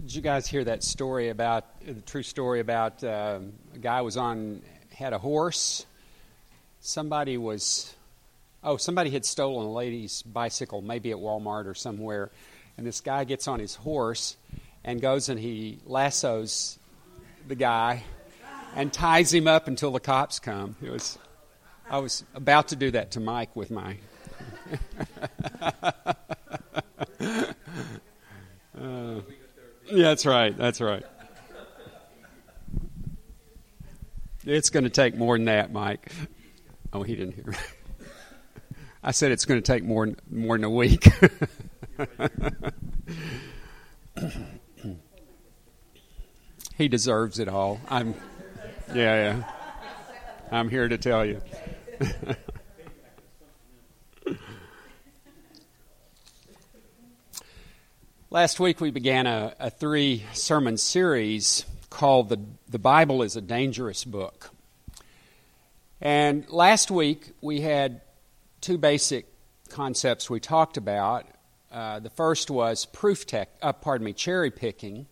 Did you guys hear that story about the true story about a guy had a horse? Somebody had stolen a lady's bicycle, maybe at Walmart or somewhere, and this guy gets on his horse and goes and he lassos the guy and ties him up until the cops come. I was about to do that to Mike with my. Yeah, that's right. That's right. It's going to take more than that, Mike. Oh, he didn't hear. I said it's going to take more than a week. He deserves it all. I'm here to tell you. Last week we began a 3-sermon series called The Bible is a Dangerous Book. And last week we had 2 basic concepts we talked about. The first was cherry picking.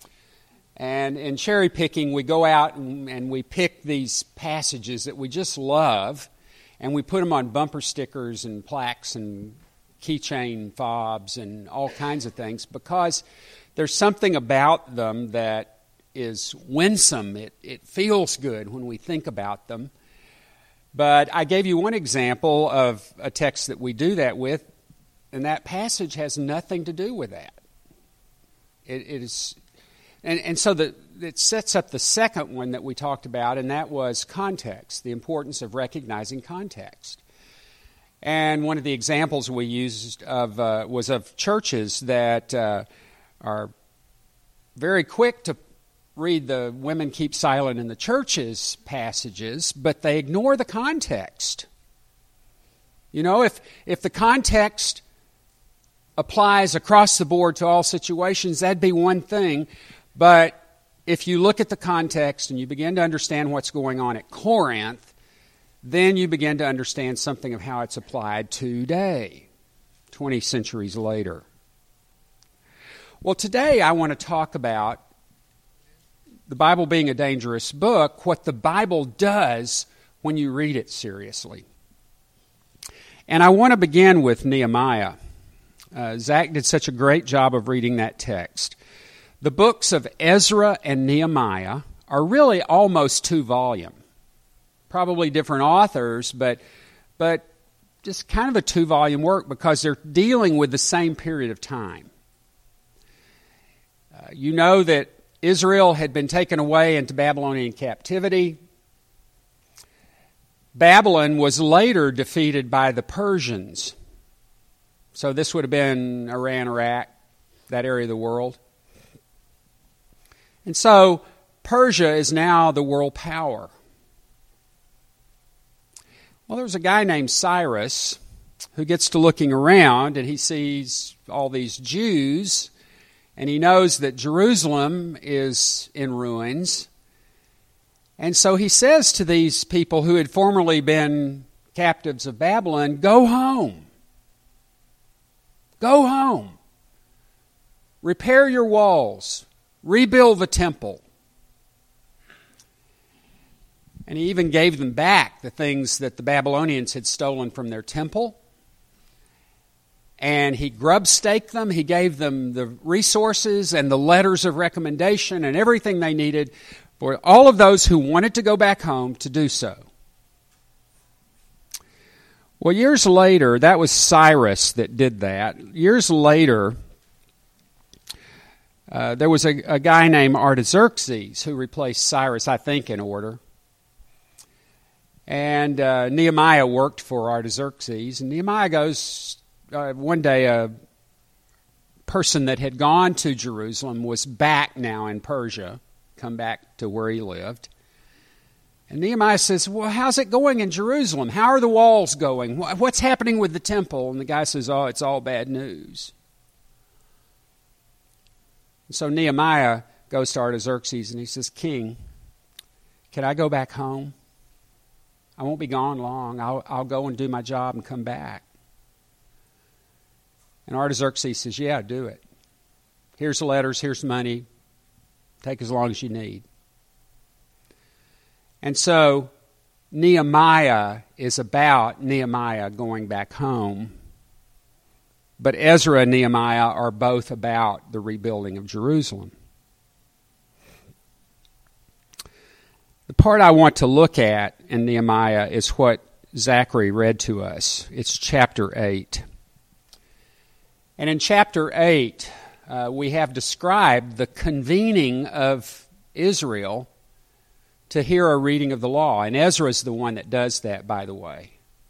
And in cherry picking we go out and we pick these passages that we just love, and we put them on bumper stickers and plaques and keychain fobs and all kinds of things, because there's something about them that is winsome. It feels good when we think about them. But I gave you one example of a text that we do that with, and that passage has nothing to do with that. It is, and so it sets up the second one that we talked about, and that was context, the importance of recognizing context. And one of the examples we used was of churches that are very quick to read the women keep silent in the churches passages, but they ignore the context. You know, if the context applies across the board to all situations, that'd be one thing. But if you look at the context and you begin to understand what's going on at Corinth, then you begin to understand something of how it's applied today, 20 centuries later. Well, today I want to talk about the Bible being a dangerous book, what the Bible does when you read it seriously. And I want to begin with Nehemiah. Zach did such a great job of reading that text. The books of Ezra and Nehemiah are really almost 2 volumes. Probably different authors, but just kind of a 2-volume work because they're dealing with the same period of time. You know that Israel had been taken away into Babylonian captivity. Babylon was later defeated by the Persians. So this would have been Iran, Iraq, that area of the world. And so Persia is now the world power. Well, there was a guy named Cyrus who gets to looking around, and he sees all these Jews, and he knows that Jerusalem is in ruins. And so he says to these people who had formerly been captives of Babylon, go home. Go home. Repair your walls. Rebuild the temple. And he even gave them back the things that the Babylonians had stolen from their temple. And he grub-staked them. He gave them the resources and the letters of recommendation and everything they needed for all of those who wanted to go back home to do so. Well, years later, that was Cyrus that did that. Years later, there was a guy named Artaxerxes who replaced Cyrus, I think, in order. And Nehemiah worked for Artaxerxes. And Nehemiah goes, one day a person that had gone to Jerusalem was back now in Persia, come back to where he lived. And Nehemiah says, well, how's it going in Jerusalem? How are the walls going? What's happening with the temple? And the guy says, oh, it's all bad news. And so Nehemiah goes to Artaxerxes and he says, King, can I go back home? I won't be gone long. I'll go and do my job and come back. And Artaxerxes says, yeah, do it. Here's the letters, here's the money. Take as long as you need. And so Nehemiah is about Nehemiah going back home. But Ezra and Nehemiah are both about the rebuilding of Jerusalem. The part I want to look at in Nehemiah is what Zachary read to us. It's chapter 8. And in chapter 8, we have described the convening of Israel to hear a reading of the law. And Ezra is the one that does that, by the way.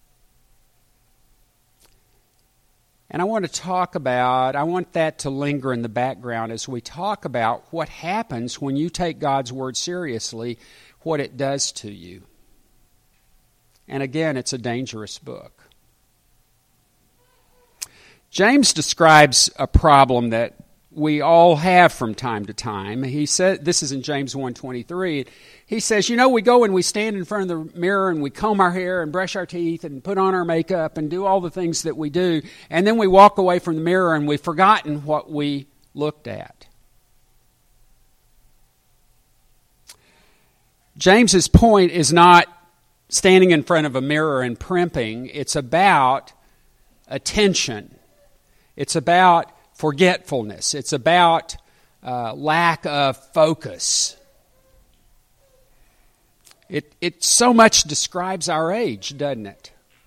And I want that to linger in the background as we talk about what happens when you take God's Word seriously, what it does to you. And again, it's a dangerous book. James describes a problem that we all have from time to time. He said, this is in James 1:23. He says, we go and we stand in front of the mirror and we comb our hair and brush our teeth and put on our makeup and do all the things that we do. And then we walk away from the mirror and we've forgotten what we looked at. James's point is not standing in front of a mirror and primping. It's about attention. It's about forgetfulness. It's about lack of focus. It so much describes our age, doesn't it?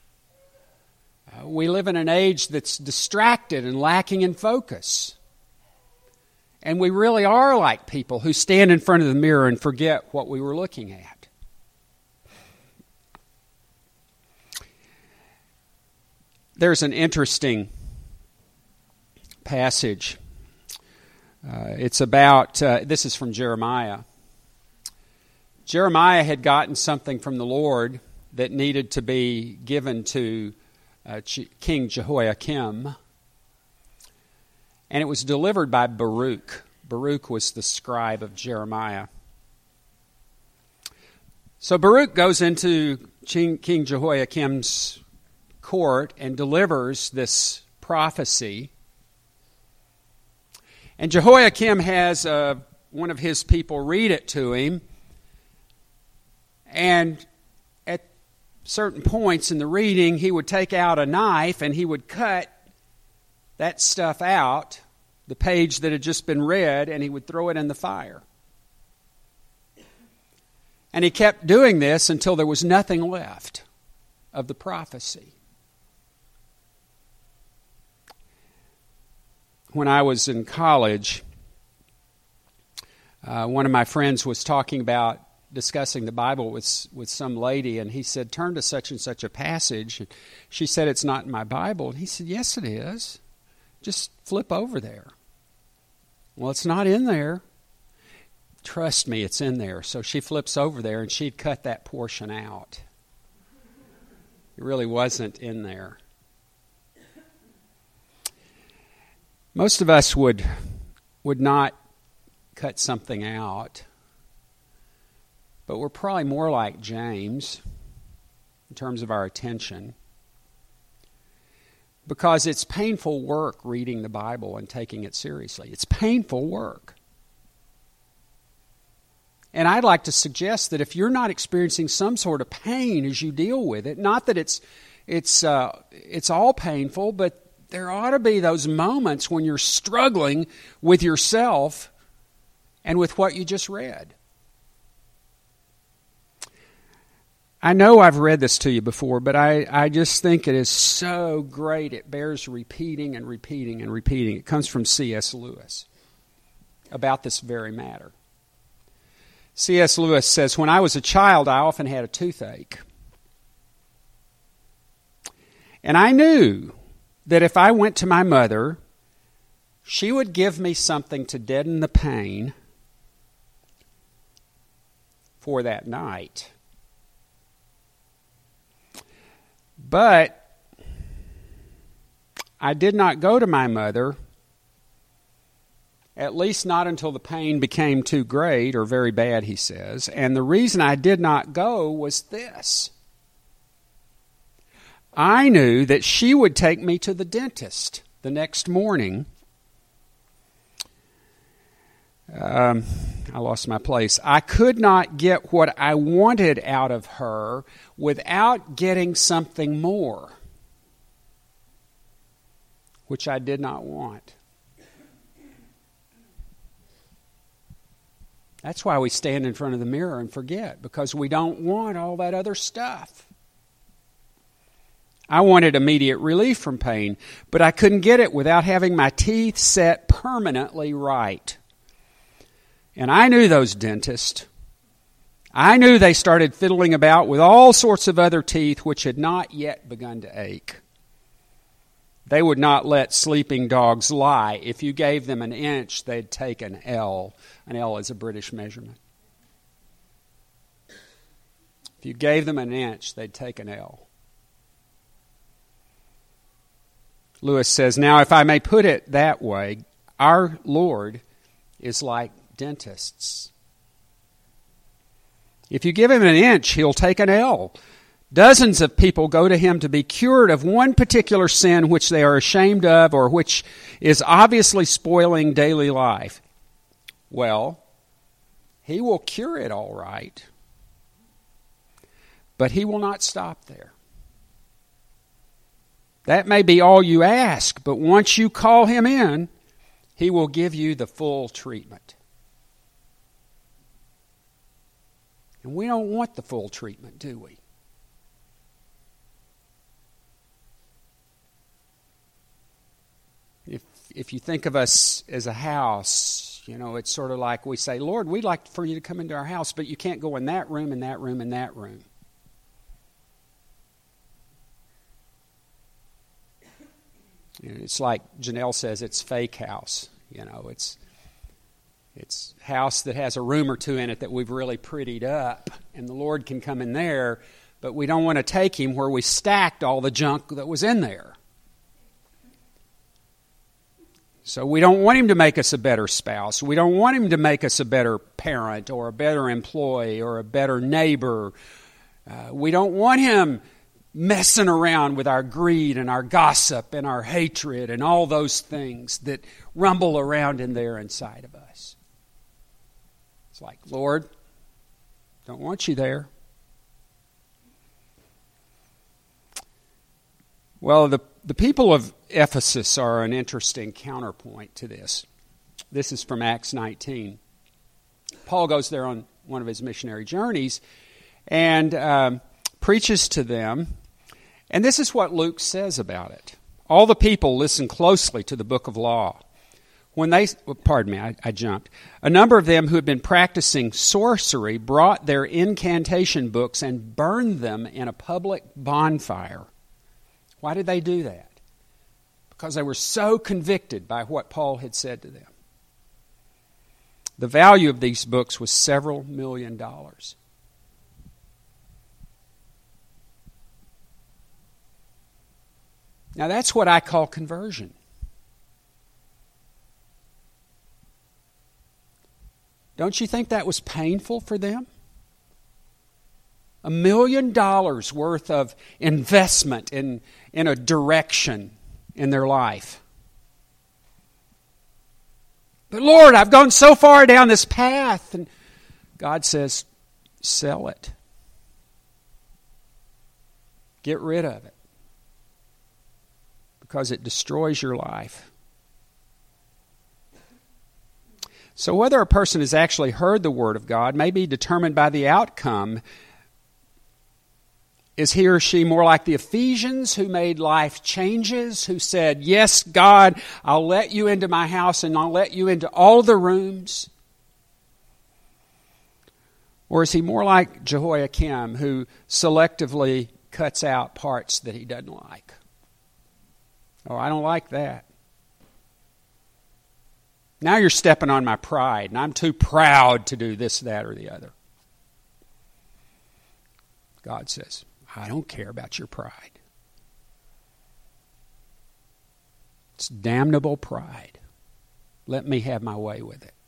We live in an age that's distracted and lacking in focus. And we really are like people who stand in front of the mirror and forget what we were looking at. There's an interesting passage. It's about, this is from Jeremiah. Jeremiah had gotten something from the Lord that needed to be given to King Jehoiakim. And it was delivered by Baruch. Baruch was the scribe of Jeremiah. So Baruch goes into King Jehoiakim's court and delivers this prophecy. And Jehoiakim has one of his people read it to him. And at certain points in the reading, he would take out a knife and he would cut that stuff out, the page that had just been read, and he would throw it in the fire. And he kept doing this until there was nothing left of the prophecy. When I was in college, one of my friends was talking about discussing the Bible with some lady, and he said, turn to such and such a passage. And she said, it's not in my Bible. And he said, yes, it is. Just flip over there. Well, it's not in there. Trust me, it's in there. So she flips over there, and she'd cut that portion out. It really wasn't in there. Most of us would not cut something out, but we're probably more like James in terms of our attention, because it's painful work reading the Bible and taking it seriously. It's painful work. And I'd like to suggest that if you're not experiencing some sort of pain as you deal with it, not that it's all painful, but there ought to be those moments when you're struggling with yourself and with what you just read. I know I've read this to you before, but I just think it is so great. It bears repeating and repeating and repeating. It comes from C.S. Lewis about this very matter. C.S. Lewis says, when I was a child, I often had a toothache. And I knew that if I went to my mother, she would give me something to deaden the pain for that night. But I did not go to my mother, at least not until the pain became too great or very bad, he says. And the reason I did not go was this. I knew that she would take me to the dentist the next morning I lost my place. I could not get what I wanted out of her without getting something more, which I did not want. That's why we stand in front of the mirror and forget, because we don't want all that other stuff. I wanted immediate relief from pain, but I couldn't get it without having my teeth set permanently right. And I knew those dentists. I knew they started fiddling about with all sorts of other teeth which had not yet begun to ache. They would not let sleeping dogs lie. If you gave them an inch, they'd take an L. An L is a British measurement. If you gave them an inch, they'd take an L. Lewis says, now if I may put it that way, our Lord is like dentists. If you give him an inch, he'll take an L. Dozens of people go to him to be cured of one particular sin which they are ashamed of or which is obviously spoiling daily life. Well, he will cure it all right, but he will not stop there. That may be all you ask, but once you call him in, he will give you the full treatment. And we don't want the full treatment, do we? If you think of us as a house, it's sort of like we say, Lord, we'd like for you to come into our house, but you can't go in that room, and that room, and that room. It's like Janelle says, it's fake house. It's house that has a room or two in it that we've really prettied up, and the Lord can come in there, but we don't want to take him where we stacked all the junk that was in there. So we don't want him to make us a better spouse. We don't want him to make us a better parent or a better employee or a better neighbor. We don't want him messing around with our greed and our gossip and our hatred and all those things that rumble around in there inside of us. It's like, Lord, don't want you there. Well, the people of Ephesus are an interesting counterpoint to this. This is from Acts 19. Paul goes there on one of his missionary journeys and preaches to them. And this is what Luke says about it. All the people listened closely to the book of law. I jumped. A number of them who had been practicing sorcery brought their incantation books and burned them in a public bonfire. Why did they do that? Because they were so convicted by what Paul had said to them. The value of these books was several $1 million. Now that's what I call conversion. Don't you think that was painful for them? $1 million worth of investment in a direction in their life. But Lord, I've gone so far down this path. And God says, sell it. Get rid of it. Because it destroys your life. So whether a person has actually heard the Word of God may be determined by the outcome. Is he or she more like the Ephesians who made life changes, who said, yes, God, I'll let you into my house and I'll let you into all the rooms? Or is he more like Jehoiakim who selectively cuts out parts that he doesn't like? Oh, I don't like that. Now you're stepping on my pride, and I'm too proud to do this, that, or the other. God says, I don't care about your pride. It's damnable pride. Let me have my way with it.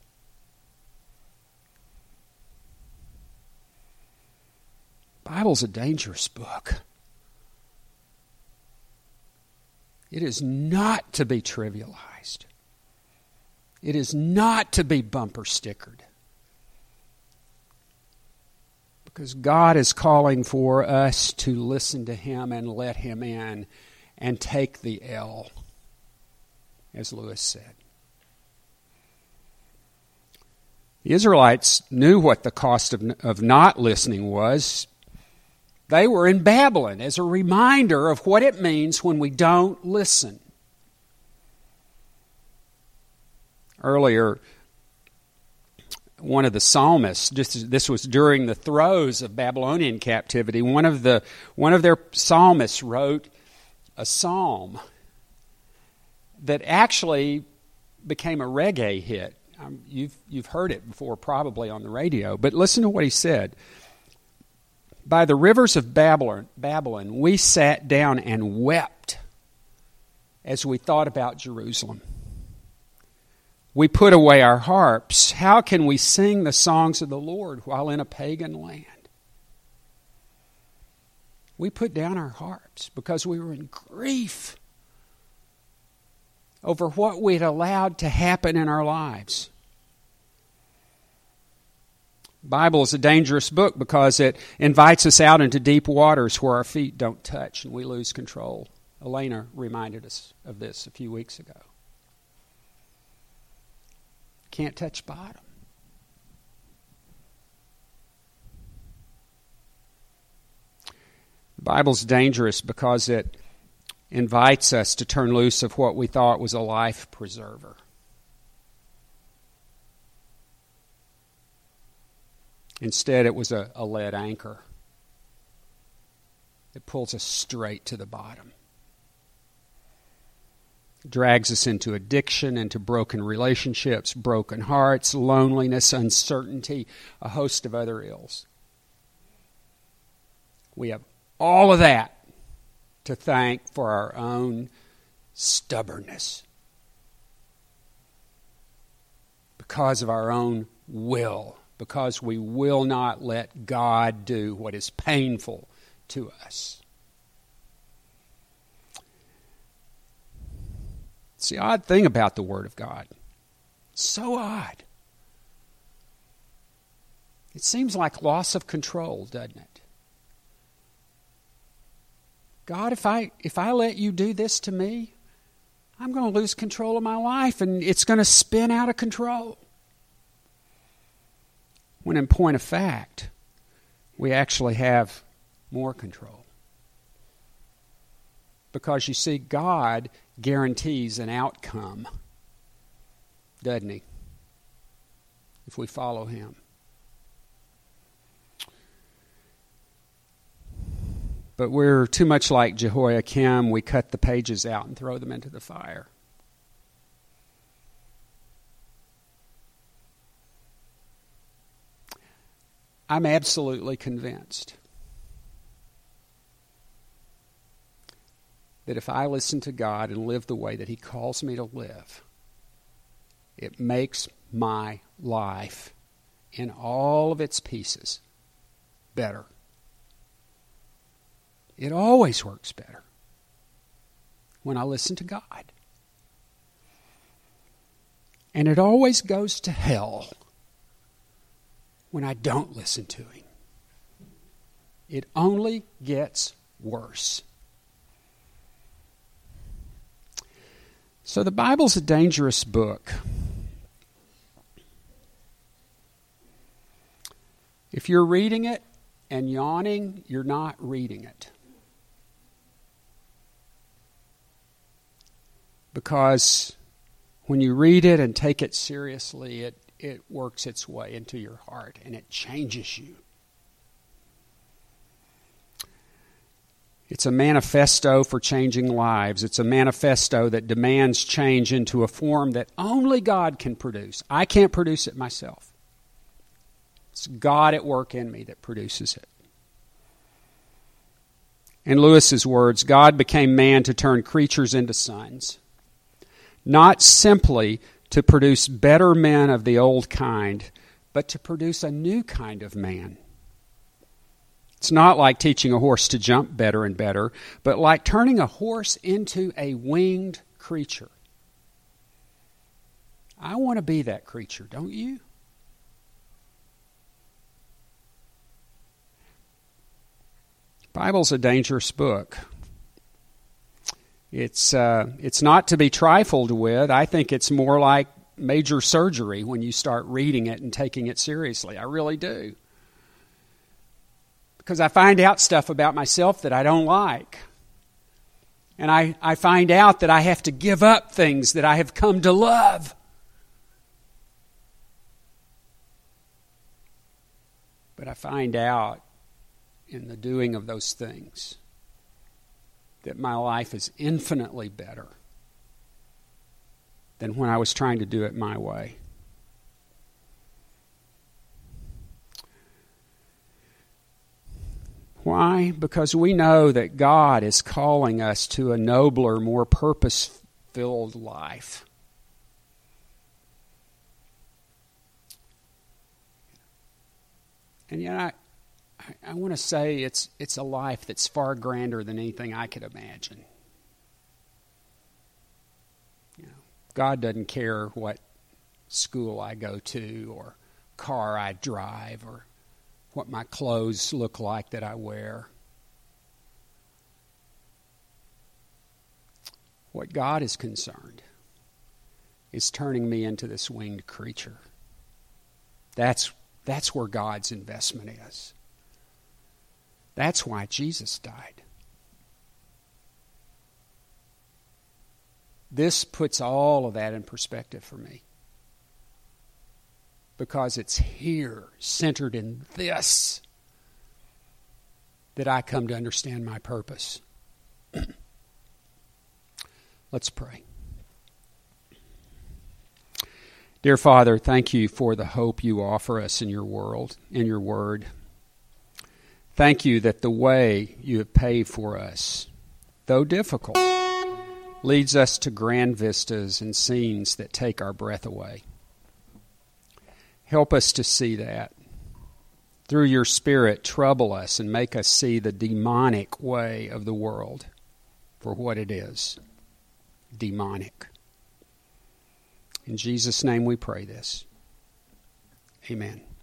The Bible's a dangerous book. It is not to be trivialized. It is not to be bumper stickered. Because God is calling for us to listen to Him and let Him in and take the L, as Lewis said. The Israelites knew what the cost of not listening was. They were in Babylon as a reminder of what it means when we don't listen. Earlier, one of the psalmists, this was during the throes of Babylonian captivity, one of their psalmists wrote a psalm that actually became a reggae hit. You've heard it before, probably on the radio, but listen to what he said. By the rivers of Babylon, we sat down and wept as we thought about Jerusalem. We put away our harps. How can we sing the songs of the Lord while in a pagan land? We put down our harps because we were in grief over what we'd allowed to happen in our lives. The Bible is a dangerous book because it invites us out into deep waters where our feet don't touch and we lose control. Elena reminded us of this a few weeks ago. Can't touch bottom. The Bible's dangerous because it invites us to turn loose of what we thought was a life preserver. Instead, it was a lead anchor. It pulls us straight to the bottom. It drags us into addiction, into broken relationships, broken hearts, loneliness, uncertainty, a host of other ills. We have all of that to thank for our own stubbornness. Because of our own will. Because we will not let God do what is painful to us. It's the odd thing about the Word of God. It's so odd. It seems like loss of control, doesn't it? God, if I let you do this to me, I'm going to lose control of my life and it's going to spin out of control. When in point of fact, we actually have more control. Because you see, God guarantees an outcome, doesn't He? If we follow Him. But we're too much like Jehoiakim. We cut the pages out and throw them into the fire. I'm absolutely convinced that if I listen to God and live the way that He calls me to live, it makes my life in all of its pieces better. It always works better when I listen to God. And it always goes to hell when I don't listen to Him. It only gets worse. So the Bible's a dangerous book. If you're reading it and yawning, you're not reading it. Because when you read it and take it seriously, it works its way into your heart and it changes you. It's a manifesto for changing lives. It's a manifesto that demands change into a form that only God can produce. I can't produce it myself. It's God at work in me that produces it. In Lewis's words, God became man to turn creatures into sons, not simply to produce better men of the old kind, but to produce a new kind of man. It's not like teaching a horse to jump better and better, but like turning a horse into a winged creature. I want to be that creature, don't you? Bible's a dangerous book. It's not to be trifled with. I think it's more like major surgery when you start reading it and taking it seriously. I really do. Because I find out stuff about myself that I don't like. And I find out that I have to give up things that I have come to love. But I find out in the doing of those things that my life is infinitely better than when I was trying to do it my way. Why? Because we know that God is calling us to a nobler, more purpose-filled life. And yet I want to say it's a life that's far grander than anything I could imagine. You know, God doesn't care what school I go to or car I drive or what my clothes look like that I wear. What God is concerned is turning me into this winged creature. That's where God's investment is. That's why Jesus died. This puts all of that in perspective for me. Because it's here, centered in this, that I come to understand my purpose. Let's pray. Dear Father, thank you for the hope you offer us in your world, in your word. Thank you that the way you have paved for us, though difficult, leads us to grand vistas and scenes that take our breath away. Help us to see that. Through your Spirit, trouble us and make us see the demonic way of the world for what it is. Demonic. In Jesus' name we pray this. Amen.